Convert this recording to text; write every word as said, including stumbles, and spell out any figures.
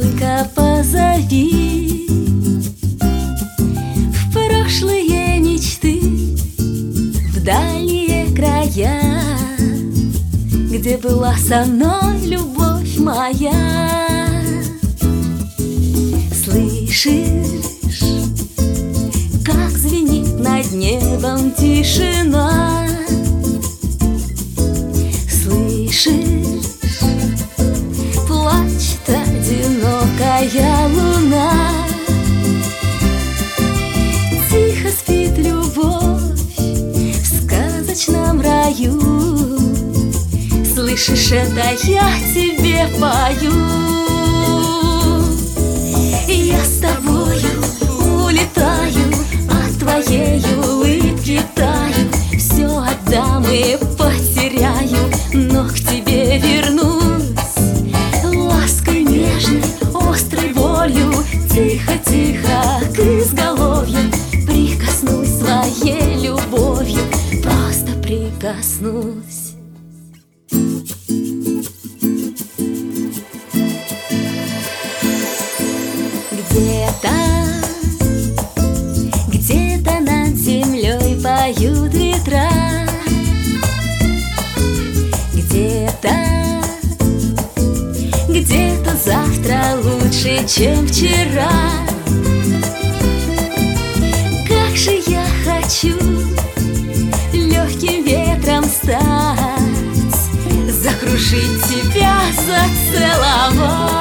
только позови в прошлые мечты, в дальние края, где была со мной любовь моя. Слышишь, как звенит над небом тишина? Слышишь, плачет одинокая луна. Тихо спит любовь в сказочном раю. Слышишь, это я тебе пою. Я с тобою улетаю, от твоей улыбки таю. Все отдам и потеряю, но к тебе вернусь лаской нежной, острой болью. Тихо-тихо к изголовью прикоснусь своей любовью, просто прикоснусь. Где-то, где-то над землей поют ветра. Где-то, где-то завтра лучше, чем вчера. Как же я хочу легким ветром стать, закружить тебя, зацеловать.